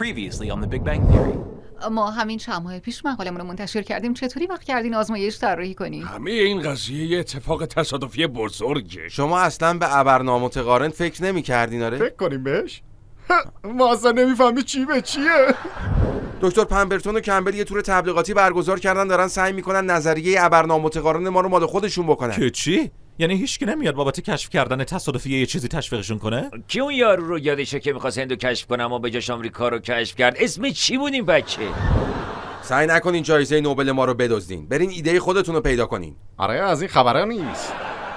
Previously on The Big Bang Theory. ما همین چند ماه پیش مقالمون رو منتشر کردیم. چطوری وقت کردین آزمایش طراحی کنین؟ همه این قضیه یه اتفاق تصادفی بزرگه. شما اصلا به ابرنامتقارن فکر نمی‌کردین؟ آره فکر کنیم بهش. ما اصلا نمیفهمیم چی به چیه. دکتر پمبرتون و کمبل یه تور تبلیغاتی برگزار کردن، دارن سعی میکنن نظریه ابرنامتقارن ما رو مال خودشون بکنن. که چی؟ یعنی هیچکی نمیاد بابت کشف کردن تصادفی یه چیزی تشویقشون کنه؟ کی اون یارو رو یادشه که می‌خواست هندو کشف کنه اما به جاش آمریکا رو کشف کرد؟ اسم چی بود این بچه؟ سعی نکنین جایزه نوبل ما رو بدزدین. برین ایده خودتون رو پیدا کنین. آره از این خبرا نیست.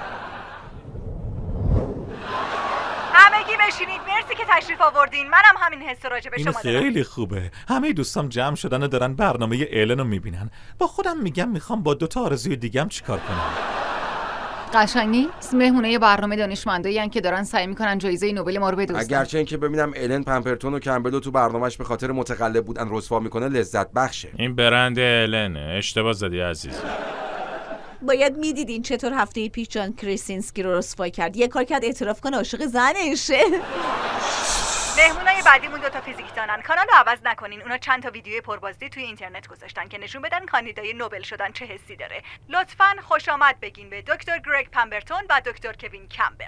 همگی بشینید. مرسی که تشریف آوردین. منم همین حس راجع به شما دارم. خیلی خوبه. همه دوستام جمع شدن و دارن برنامه ایلن رو میبینن. با خودم میگم میخوام با 2 تا آرزوی دیگه‌ام چیکار کنم. قشنگ نیست؟ مهمونه برنامه دانشمندایی ان که دارن سعی میکنن جایزه نوبل ما رو بدزدن. اگرچه اینکه ببینم ایلن پمبرتون و کمبل رو تو برنامه‌اش به خاطر متقلب بودن رسوا میکنه لذت بخشه. این برند ایلنه. اشتباه زدی عزیز. باید میدیدین چطور هفته پیش جان کریسینسکی رو رسوا کرد. یه کار کرد اعتراف کنه عاشق زنشه. مهمونای بعدیمون 2 تا فیزیکدانن. کانال رو عوض نکنین. اونا چند تا ویدیوی پربازدید توی اینترنت گذاشتن که نشون بدن کاندیدای نوبل شدن چه حسی داره. لطفاً خوش آمد بگین به دکتر گرگ پمبرتون و دکتر کوین کمبل.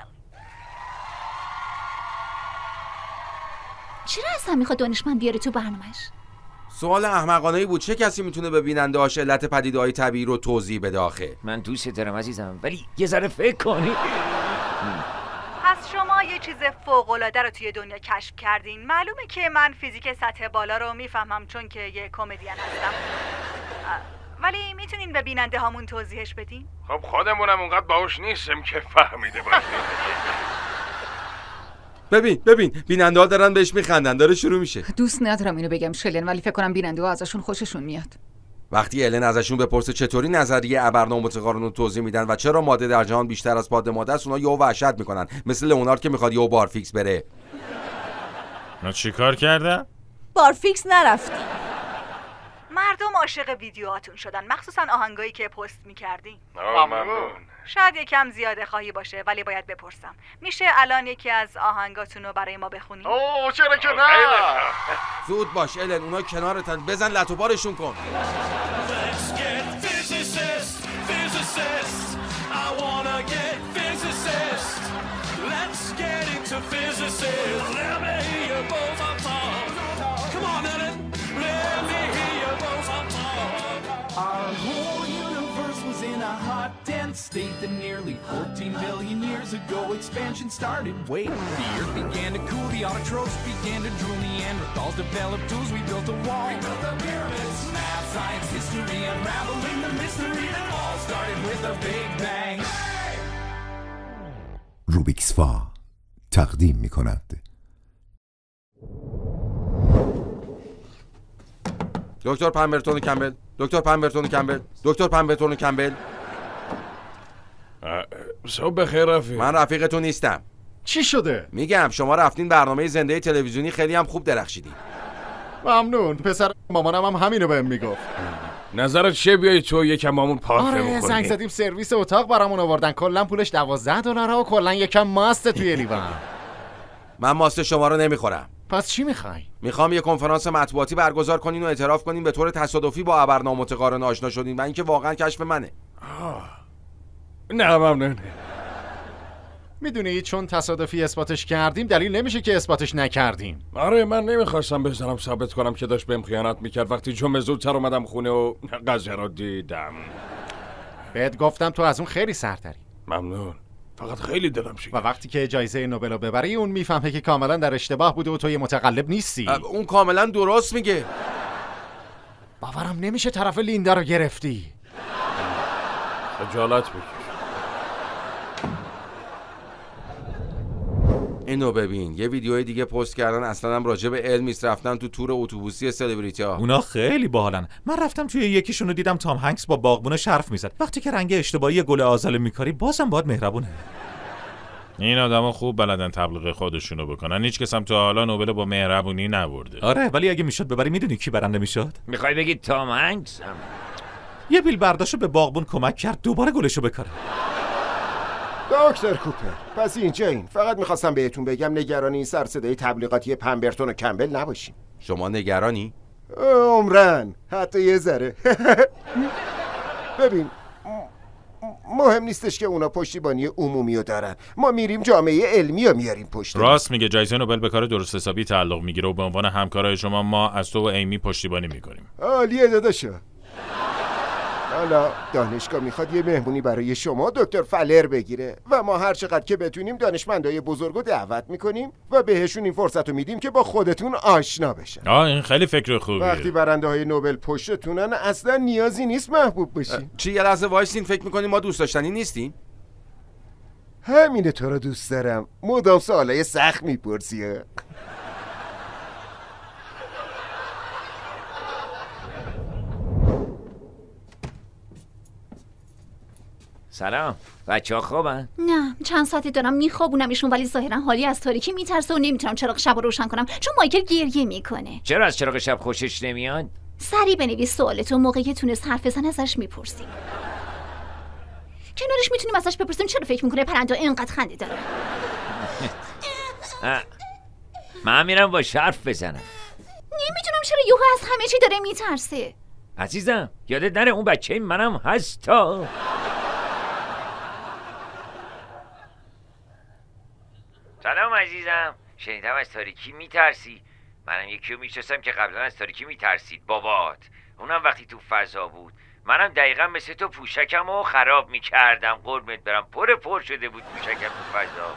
چرا اصلا میخواد دانشمند بیاره تو برنامه‌اش؟ سوال احمقانه‌ای بود. چه کسی میتونه به بیننده‌هاش علت پدیده‌های طبیعی رو توضیح بده آخه؟ من دوست دارم عزیزم، ولی یه ذره فکر کنی. پس شما یه چیز فوق‌العاده رو توی دنیا کشف کردین. معلومه که من فیزیک سطح بالا رو میفهمم چون که یه کمدین هستم. ولی میتونین به بیننده هامون توضیحش بدین؟ خب خودمونم اونقدر باهوش نیستم که فهمیده باشیم. ببین بیننده ها دارن بهش میخندن. داره شروع میشه. دوست ندارم اینو بگم شلن، ولی فکر کنم بیننده ها ازشون خوششون میاد. وقتی ایلن ازشون بپرسه چطوری نظریه ابرنامتقارن رو توضیح میدن و چرا ماده در جهان بیشتر از ماده است، اونا یهو وحشت میکنن، مثل لئونارد که میخواد یهو بارفیکس بره. ما چیکار کردن؟ بارفیکس نرفتی. مردم عاشق ویدیوهاتون شدن، مخصوصا آهنگایی که پست میکردین. ممنون. شاید یکم زیاده خواهی باشه، ولی باید بپرسم. میشه الان یکی از آهنگاتون رو برای ما بخونین؟ اوه چرا که نه. زود باش ایلن، اونا کنارتن. بزن لتو بارشون کن. Our whole universe was in a hot, dense state that nearly 14 billion years ago expansion started. Wait, the earth began to cool, the autotrophs began to drool, Neanderthals developed tools, we built a wall. We built the pyramids, math, science, history, unraveling the mystery that all started with a big bang. روبیکس فا تقدیم می‌کند. دکتر پمبرتون کمبل، دکتر پمبرتون کمبل، دکتر پمبرتون کمبل. صبح بخیر رفیق. من رفیقتون نیستم. چی شده؟ میگم شما رفتین برنامه زنده تلویزیونی، خیلی هم خوب درخشیدین. ممنون. پسر مامانم هم همینو بهم میگفت. نظرت چیه بیای تو یکم مامون پارته آره بکنی؟ زنگ زدیم سرویس اتاق برامون آوردن. کلا پولش $12 و کلا یکم ماست توی لیوان. من ماست شما رو نمیخورم. پس چی میخوای؟ میخوام یه کنفرانس مطبوعاتی برگزار کنین و اعتراف کنین به طور تصادفی با ابرنامتقارن آشنا شدین و اینکه واقعا کشف منه. نه ممنون. میدونی چون تصادفی اثباتش کردیم دلیل نمیشه که اثباتش نکردیم. آره من نمیخواستم بزنم ثابت کنم که داشت بهم خیانت میکرد وقتی جمعه زودتر اومدم خونه و قضیه رو دیدم. بهت گفتم تو از اون خیلی سرتری. ممنون. فقط خیلی دلم شکست. و وقتی که جایزه نوبل رو ببری اون میفهمه که کاملا در اشتباه بوده و تو یه متقلب نیستی. اون کاملا درست میگه. باورم نمیشه طرف لیندا رو گرفتی. خجالت بکش. اینو ببین، یه ویدیوی دیگه پست کردن، اصلا هم راجع به علم نیست، رفتن تو تور اتوبوسی سلبریتی‌ها. اونا خیلی باحالن. من رفتم توی یکیشونو دیدم تام هنگس با باغبونش حرف میزد. وقتی که رنگ اشتباهی گل آزاله میکاری بازم باید مهربونه. این آدما خوب بلدن تبلیغ خودشونو بکنن. هیچ کس هم تا حالا نوبل با مهربونی نبرده. آره ولی اگه میشد ببری میدونی کی برنده میشد؟ میخوای بگی تام هنگس؟ یه بیل برداشت به باغبون کمک کرد دوباره گلشو بکاره. دکتر کوپر، پس اینجایین. فقط میخواستم بهتون بگم نگران این سر صدای تبلیغاتی پمبرتون و کمبل نباشین. شما نگرانی؟ عمرن حتی یه ذره. ببین مهم نیستش که اونا پشتیبانی عمومی رو دارن، ما میریم جامعه علمی رو میاریم پشت. راست میگه، جایزه نوبل به کار درست حسابی تعلق میگیره و به عنوان همکارای شما ما از تو و ایمی پشتیبانی میکنیم. عالیه داداشا. حالا دانشگاه میخواد یه مهمونی برای شما دکتر فلر بگیره و ما هر چقدر که بتونیم دانشمندای بزرگو دعوت میکنیم و بهشون این فرصت رو میدیم که با خودتون آشنا بشن. این خیلی فکر خوبیه. وقتی برنده های نوبل پشتتونن اصلا نیازی نیست محبوب بشین. چی یه لحظه وایسین، فکر میکنین ما دوست داشتنی نیستین؟ همینه، تو رو دوست دارم، مدام سوالای سخت میپرسی. سلام، بچه‌ها خوابن؟ نه، چند ساعتی دارم میخوابونمشون ولی ظاهرا حالی از تاریکی میترسه و نمیتونم چراغ شب رو روشن کنم چون مایکل گریه میکنه. چرا از چراغ شب خوشش نمیاد؟ سریع بنویس سوالتو، موقعی که تونست حرف بزنه ازش میپرسیم. کنارش میتونیم ازش بپرسیم چرا فکر میکنه پرنده اینقدر خنده داره. من میرم با حرف بزنم. نمیدونم چرا یهو از همه چی داره میترسه. عزیزم یادت نره اون بچه منم هستا. سلام عزیزم، شنیدم از تاریکی میترسی. منم یکی رو میشناسم که قبلا از تاریکی میترسید، بابات. اونم وقتی تو فضا بود. منم دقیقا مثل تو پوشکم رو خراب میکردم، قربونت برم، پر شده بود پوشکم تو فضا.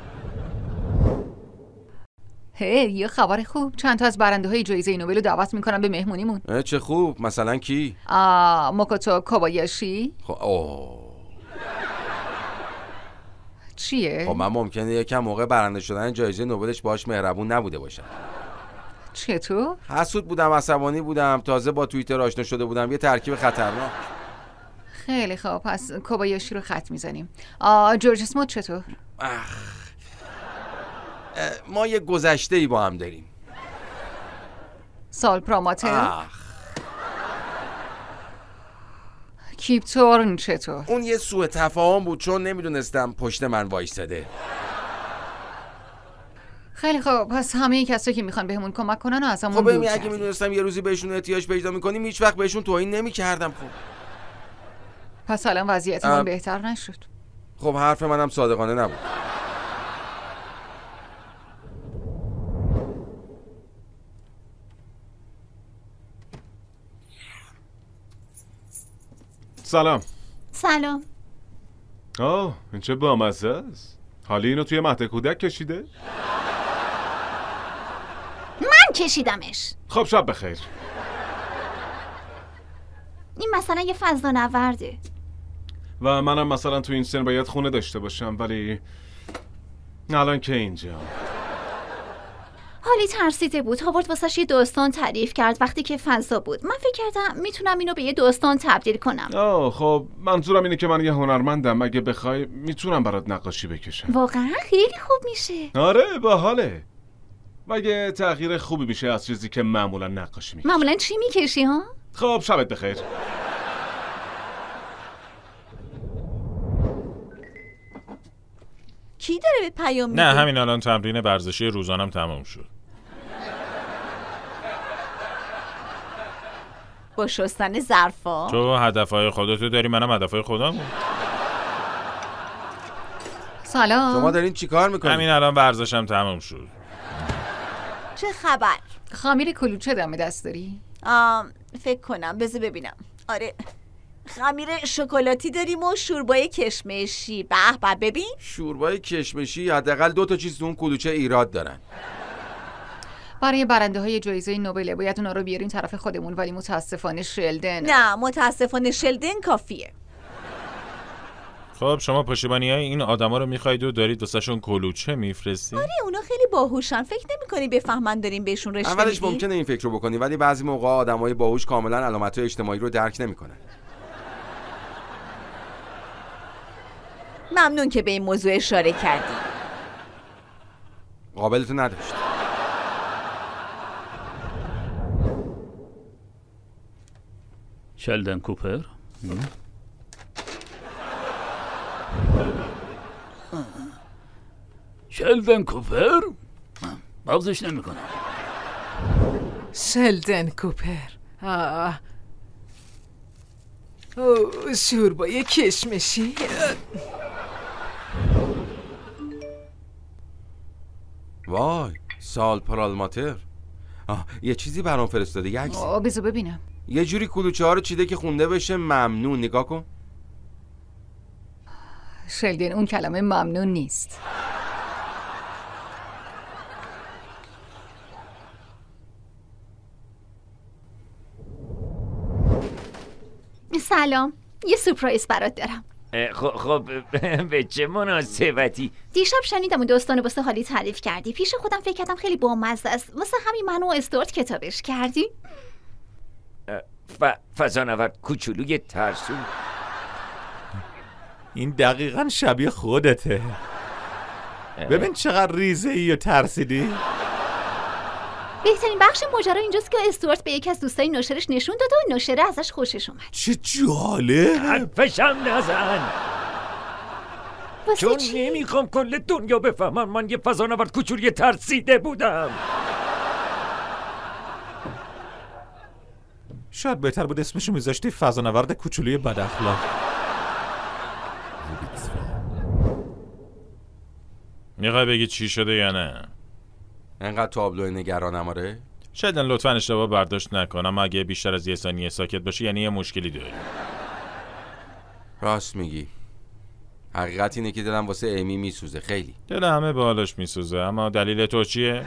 یه خبر خوب، چند تا از برنده های جایزه نوبل رو دعوت میکنم به مهمونیمون. چه خوب، مثلا کی؟ موکوتو کوبایاشی. چیه؟ خب من ممکنه یکم موقع برنده شدن جایزه نوبلش باهاش مهربون نبوده باشم. چطور؟ حسود بودم، عصبانی بودم، تازه با توییتر آشنا شده بودم، یه ترکیب خطرناک. خیلی خوب، پس کوبایاشی رو خط میزنیم. جورج اسموت چطور؟ ما یه گذشته‌ای با هم داریم. سال پراماتر. کیپ تورن چطور؟ اون یه سوء تفاهم بود چون نمیدونستم پشت من وایساده. خیلی خوب، پس همه کسایی که میخوان بهمون کمک کنن و ازمون خب دور اگه میدونستم یه روزی بهشون احتیاج پیدا میکنیم هیچ وقت بهشون توهین نمیکردم. خب پس الان وضعیتمون بهتر نشد. خب حرف منم صادقانه نبود. سلام. سلام. این چه بامزه است. حالی اینو توی مهد کودک کشیده؟ من کشیدمش. خب شب بخیر. این مثلا یه فضانورده و منم مثلا تو این سن باید خونه داشته باشم، ولی الان که اینجا. حالی ترسیده بود، هاوارد واسش یه داستان تعریف کرد وقتی که فضا بود. من فکر کردم میتونم اینو به یه داستان تبدیل کنم. خب منظورم اینه که من یه هنرمندم، اگه بخوای میتونم برات نقاشی بکشم. واقعا خیلی خوب میشه. آره باحاله. مگه تغییر خوبی میشه از چیزی که معمولا نقاشی میکشی. معمولا چی میکشی ها؟ خب شبت بخیر. کی داره به پیام میده؟ نه همین الان تمرین ورزشی روزانم تمام شد. با شستن ظرفا. تو هدفهای خودتو داری، منم هدفهای خودم. سلام. شما دارین چیکار میکنین؟ همین الان ورزشم تمام شد. چه خبر؟ خمیر کلوچه دم دست داری؟ فکر کنم، بذار ببینم. آره خمیر شکلاتی داریم و شوربای کشمشی. به ببین شوربای کشمشی حداقل 2 تا چیز تو اون کلوچه ایراد دارن. برای برنده های جایزه نوبل باید اونا رو بیاریم طرف خودمون، ولی متاسفانه شلدن. نه متاسفانه شلدن کافیه. خب شما پشتیبانی‌های این آدما رو می‌خواید و دارید واسهشون کلوچه میفرستید؟ آره اونا خیلی باهوشن، فکر نمی‌کنی بفهمن داریم بهشون رشوه میدیم؟ اولش ممکنه این فکر رو بکنی، ولی بعضی موقع آدمای باهوش کاملا علامت‌های اجتماعی رو درک نمی‌کنن. ممنون که به این موضوع اشاره کردی. قابلتو نداشت. شلدن کوپر؟ شلدن کوپر؟ مغزش نمی کنم. شلدن کوپر. شوربای کشمشی. وای سال پرالماتر. یه چیزی برام فرستاده، یه عکس. بذار ببینم. یه جوری کلوچه ها رو چیده که خونده بشه ممنون. نگاه کن. شلدن اون کلمه ممنون نیست. سلام، یه سورپرایز برات دارم. خب به چه مناسبتی؟ دیشب شنیدم و داستانو واسه حالی تعریف کردی. پیش خودم فکر کردم خیلی بامزه است. واسه همین منو استارت کتابش کردی؟ فضانورد کوچولوی ترسو. این دقیقاً شبیه خودته. ببین چقدر ریزه ای و ترسیدی. بهترین بخش ماجرا اینجاست که استوارت به یکی از دوستای ناشرش نشون داد و ناشره ازش خوشش اومد. چه جالب. حرفشم نزن، چون نمیخوام کل دنیا بفهمن من یه فضانورد کوچولی ترسیده بودم. شاید بهتر بود اسمشو میذاشتی فضانورد کوچولی بد اخلاق. میخوای بگی چی شده یا نه؟ انقدر تابلو نگرانم. آره شاید لطفاً اشتباه برداشت نکنم. اگه بیشتر از یه ثانیه ساکت باشی یعنی یه مشکلی داری. راست میگی. حقیقت اینه که دلم واسه ایمی میسوزه خیلی. دل همه به حالش میسوزه، اما دلیل تو چیه؟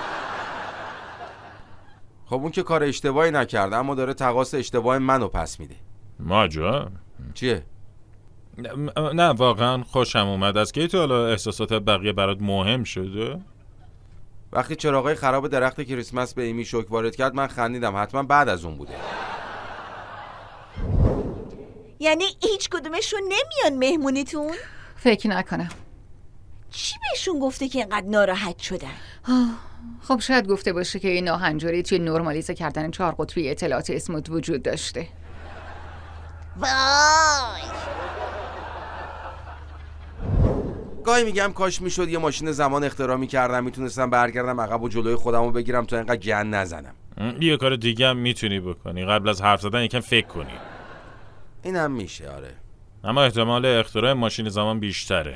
خب اون که کار اشتباهی نکرده اما داره تقاص اشتباه منو پس میده. ماجا؟ چیه؟ نه واقعا خوشم اومد از که تو حالا احساسات بقیه برات مهم شده. وقتی چراغای خراب درخت کریسمس به ایمی شوک وارد کرد من خندیدم. حتما بعد از اون بوده. یعنی هیچ کدومشون نمیان مهمونیتون؟ فکر نکنم. چی بهشون گفته که اینقدر ناراحت شدن؟ خب شاید گفته باشه که این ناهنجاری توی نرمالیزه کردن 4 قطبی اطلاعات اسموت وجود داشته. وای گاهی میگم کاش میشد یه ماشین زمان اختراع میکردم، میتونستم برگردم عقب و جلوی خودمو بگیرم تا اینقدر گن نزنم. یه کار دیگه هم میتونی بکنی، قبل از حرف زدن یکم فکر کنی. اینم میشه آره، اما احتمال اختراع ماشین زمان بیشتره.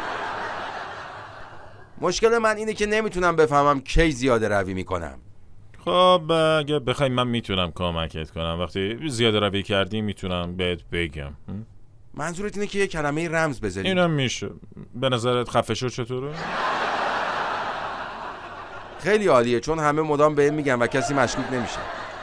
مشکل من اینه که نمیتونم بفهمم کی زیاده روی میکنم. خب اگه بخوای من میتونم کمکت کنم. وقتی زیاده روی کردی میتونم بهت بگم. منظورت اینه که یه کلمه رمز بذاری؟ اینم میشه. به نظرت خفه شو چطوره؟ خیلی عالیه، چون همه مدام بهم میگن و کسی مشکوک نمیشه.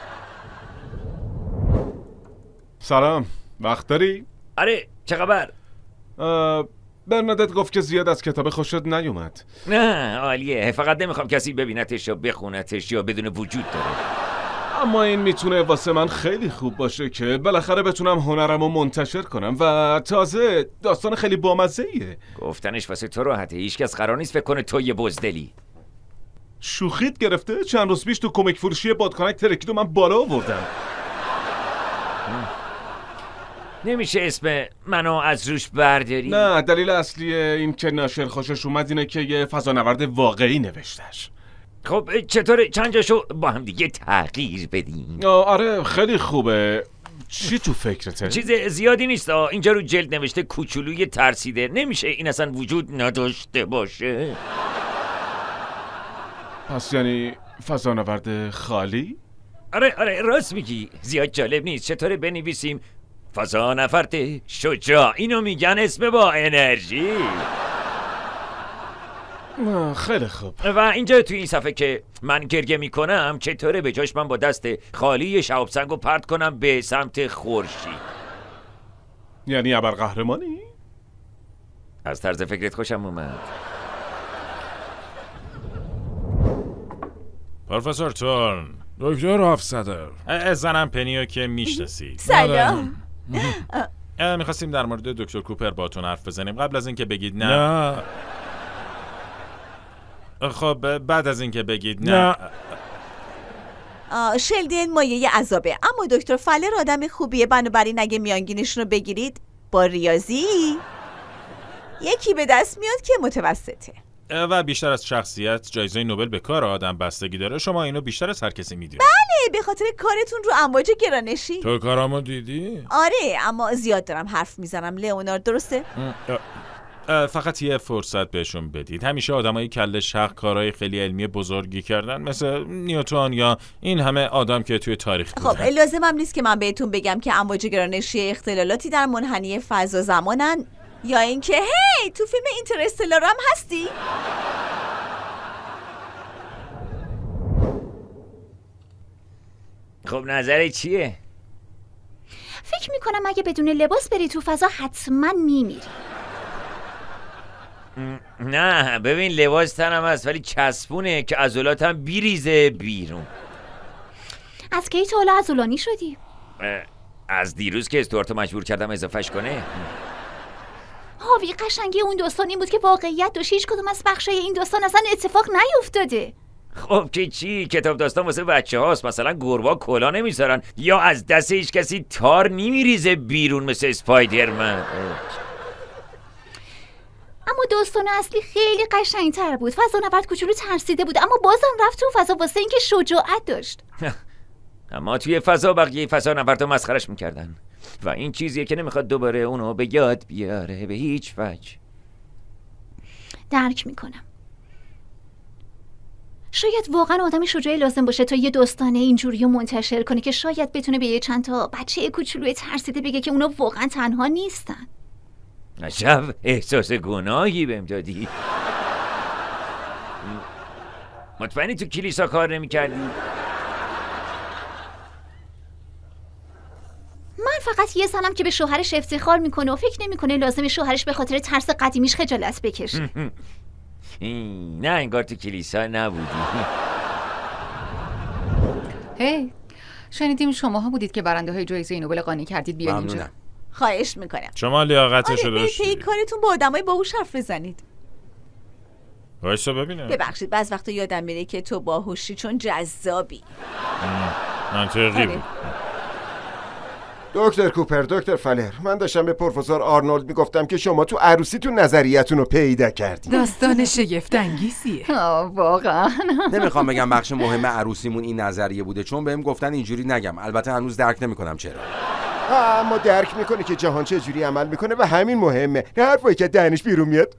سلام، وقت داری؟ آره، چه خبر؟ برنادت گفت که زیاد از کتاب خوشت نیومد. نه عالیه، فقط نمیخوام کسی ببینتش یا بخونتش یا بدون وجود داره. اما این میتونه واسه من خیلی خوب باشه که بالاخره بتونم هنرمو منتشر کنم و تازه داستان خیلی بامزه‌ایه. گفتنش واسه تو راحته، هیچکس قرار نیست فکر کنه تو یه بزدلی. شوخیت گرفته؟ چند روز پیش تو کمیک فروشی بادکنک ترکید و من بالا آوردم. نمیشه اسم منو از روش برداری؟ نه، دلیل اصلی این که ناشر خوشش اومد اینه که یه فضانورد واقعی نوشتش. خب چطوره چند جاشو با هم دیگه تغییر بدیم؟ آره خیلی خوبه. چی تو فکرته؟ چیز زیادی نیست. اینجا رو جلد نوشته کوچولوی ترسیده. نمیشه این اصلا وجود نداشته باشه؟ پس یعنی فضانورد خالی؟ آره راست میگی، زیاد جالب نیست. چطوره بنویسیم فضانورد شجاع؟ اینو میگن اسم با انرژی. خیلی خوب. و اینجا توی این صفحه که من گریه میکنم چطوره به جاش من با دست خالی شهاب سنگو پرت کنم به سمت خورشید؟ یعنی ابرقهرمانی؟ از طرز فکرت خوشم اومد. پروفسور تورن. دکتر هافصدر. زنم پنیو که میشناسی. سلام. میخواستیم در مورد دکتر کوپر باتون حرف بزنیم. قبل از اینکه بگید نه. خب بعد از اینکه بگید نه. شلدن مایه عذابه، اما دکتر فلر آدم خوبیه، بنابراین اگه میانگینشون رو بگیرید با ریاضی یکی به دست میاد که متوسطه. و بیشتر از شخصیت جایزه نوبل به کار آدم بستگی داره. شما اینو بیشتر از هر کسی میدونید. بله، به خاطر کارتون رو امواج گرانشی. تو کارامو دیدی؟ آره، اما زیاد دارم حرف میزنم. لئونارد درسته؟ فقط یه فرصت بهشون بدید. همیشه آدمای کله شق کارهای خیلی علمی بزرگی کردن، مثل نیوتن یا این همه آدم که توی تاریخ بودن. خب لازمم نیست که من بهتون بگم که امواج گرانشی اختلالاتی در منحنی فضا زمانن، یا اینکه هی تو فیلم اینترستلار هم هستی؟ خب نظرت چیه؟ فکر میکنم اگه بدون لباس بری تو فضا حتما میمیری. نه ببین، لباس تنم هست ولی چسبونه که عضلاتم بیریزه بیرون. از کی تا حالا عضلانی شدی؟ از دیروز که استوارتو مجبور کردم اضافهش کنه. هاوی، قشنگی اون داستان این بود که واقعیت داشت. هیچ کدوم از بخشای این داستان اصلا اتفاق نیفتاده. خب که چی؟ کتاب داستان واسه بچه هاست. مثلا گربا کلا نمیذارن یا از دست هیچ کسی تار نمیریزه بیرون مثل اسپایدرمن. اما داستان اصلی خیلی قشنگتر بود. فضانورد کوچولو ترسیده بود اما بازم رفت تو فضا واسه اینکه شجاعت داشت. اما توی فضا بقیه فضانوردا مسخرش میکردن و این چیزیه که نمیخواد دوباره اونو به یاد بیاره به هیچ وجه. درک میکنم. شاید واقعا آدم شجاعی لازم باشه تا یه داستانه اینجوری منتشر کنه که شاید بتونه به یه چند تا بچه کوچولوی ترسیده بگه که اونا واقعا تنها نیستن. عجب احساس گناهی بهم دادی. مطمئنی تو کلیسا کار نمی‌کردی؟ من فقط یه زنم که به شوهرش افتخار میکنه و فکر نمیکنه لازمه شوهرش به خاطر ترس قدیمیش خجالت بکشه. نه انگار تو کلیسا نبودی. هی شنیدیم شماها بودید که برنده های جایزه نوبل قانع کردید بیاید اینجا. خواهش میکنم. شما لیاقتشو داشتی. آره، کارتون با آدمای باهوش حرف بزنید. وایسا ببینم. ببخشید بعض وقتا یادم میره که تو باهوشی چون جذابی. منطقی بود. دکتر کوپر، دکتر فلر، من داشتم به پروفسور آرنولد میگفتم که شما تو عروسیتون نظریتون رو پیدا کردید. داستان شگفت انگیزیه. واقعا نمیخوام بگم بخش مهم عروسیمون این نظریه بوده، چون بهم گفتن اینجوری نگم. البته هنوز درک نمیکنم چرا. اما درک میکنه که جهان چه جوری عمل میکنه و همین مهمه، نه حرفایی که دهنش بیرون میاد.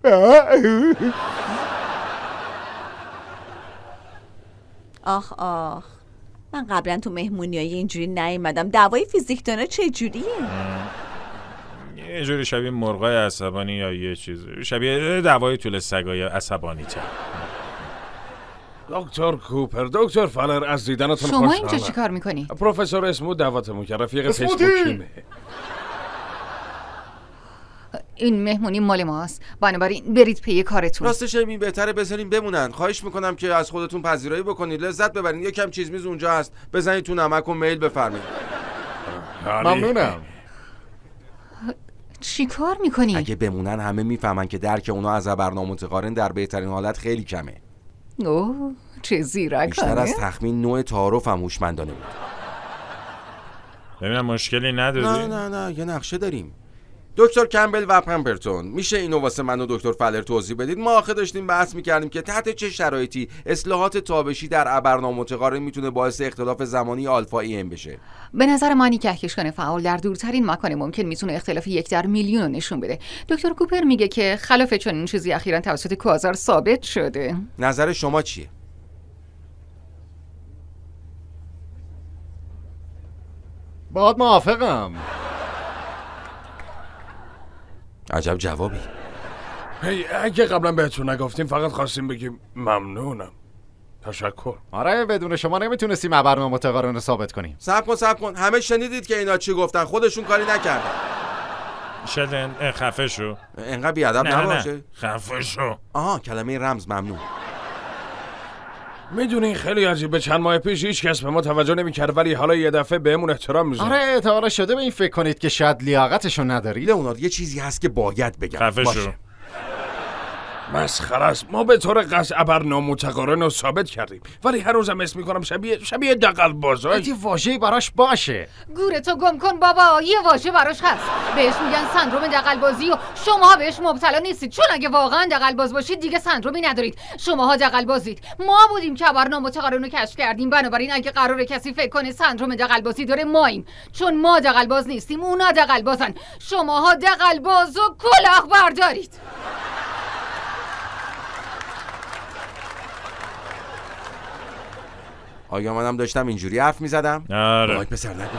آخ آخ، من قبلا تو مهمونیای اینجوری نیومدم. دعوای فیزیکدانا چه جوریه؟ یه جوری شبیه مرغای عصبانی یا یه چیز شبیه دعوای طول سگای عصبانی تر. دکتر کوپر، دکتر فلر، از دیدنتون خوشحالم. شما اینجا چی کار میکنی؟ پروفسور اسمود دعوتمون کرد، رفیق فیسبوکیمه. این مهمونی مال ماست، بنابراین برید پی کارتون. راستش این بهتره بذاریم بمونن. خواهش میکنم که از خودتون پذیرایی بکنید، لذت ببرید. یکم چیز میز اونجا هست، بزنید تو نمک و میل بفرمایید. ممنونم. چی کار میکنی؟ اگه بمونن همه میفهمن که درک اونا از برنامه‌متقارن در بهترین حالت خیلی کمه. اوه چه زیرکانه. بیشتر از تخمین نوع تعارف هم هوشمندانه بود. ببینم مشکلی نداری؟ نه یه نقشه داریم. دکتر کمبل و پمپرتون، میشه اینو واسه من و دکتر فلر توضیح بدید؟ ما آخه داشتیم بحث میکردیم که تحت چه شرایطی اصلاحات تابشی در ابرنامه‌متقارن میتونه باعث اختلاف زمانی آلفا ای ام بشه. به نظر من کهکشان فعال در دورترین مکان ممکن میتونه اختلاف 1 در میلیون رو نشون بده. دکتر کوپر میگه که خلاف چنین چیزی اخیراً توسط کوازار ثابت شده. نظر شما چیه؟ باهات موافقم. عجب جوابی. هی اگه قبلا بهتون نگفتیم، فقط خواستیم بگیم ممنونم. تشکر. آره بدون شما نمیتونستیم ابرنامه متقارن رو ثابت کنیم. صبر کن. همه شنیدید که اینا چی گفتن؟ خودشون کاری نکردن. شلن خفه شو. انقدر بیادب نباشه. خفه شو. آها کلمه رمز ممنون. میدونی خیلی عجیبه، چند ماه پیش هیچ کس به ما توجه نمیکرد، ولی حالا یه دفعه بهمون احترام میذاره. آره تا حالا شده به این فکر کنید که شاید لیاقتشو نداری؟ لئونارد یه چیزی هست که باید بگم. خفه شو. مسخره است. ما به طور قطع ابر نامتقارن رو ثابت کردیم، ولی هنوزم اسم میکنم شبیه دغل‌بازای. یه واژه‌ای براش باشه. گورتو گم کن بابا، یه واژه براش هست. بهش میگن سندروم دغل‌بازی و شماها بهش مبتلا نیستید، چون اگه واقعا دغل‌باز باشید دیگه سندرومی ندارید. شماها دغل‌بازید. ما بودیم که ابر نامتقارن رو کشف کردیم. بنابراین اگه قراره کسی فکر کنه سندروم دغل‌بازی داره، ماییم، چون ما دغل‌باز نیستیم، اونا دغل‌بازن. شماها دغل‌باز و کلاهبردارید. آیا منم داشتم اینجوری حرف میزدم؟ آره. وای پسر نکن.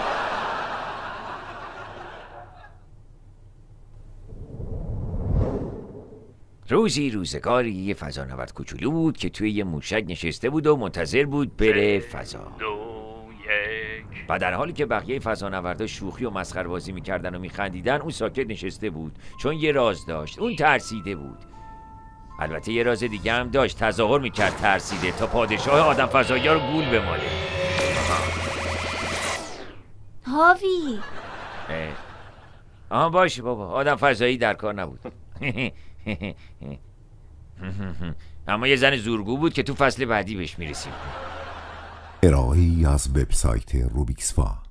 روزی روزگاری یه فضانورد کوچولو بود که توی یه موشک نشسته بود و منتظر بود بره فضا. و در حالی که بقیه فضانوردا شوخی و مسخره بازی میکردن و میخندیدن، اون ساکت نشسته بود، چون یه راز داشت. اون ترسیده بود. البته یه راز دیگه هم داشت، تظاهر میکرد ترسیده تا پادشاه آدم فضایی ها رو گول بماله. هاوی آها باشه بابا، آدم فضایی در کار نبود. اما یه زن زورگو بود که تو فصل بعدی بهش میرسیم. ارائه‌ای از وبسایت روبیکسفا.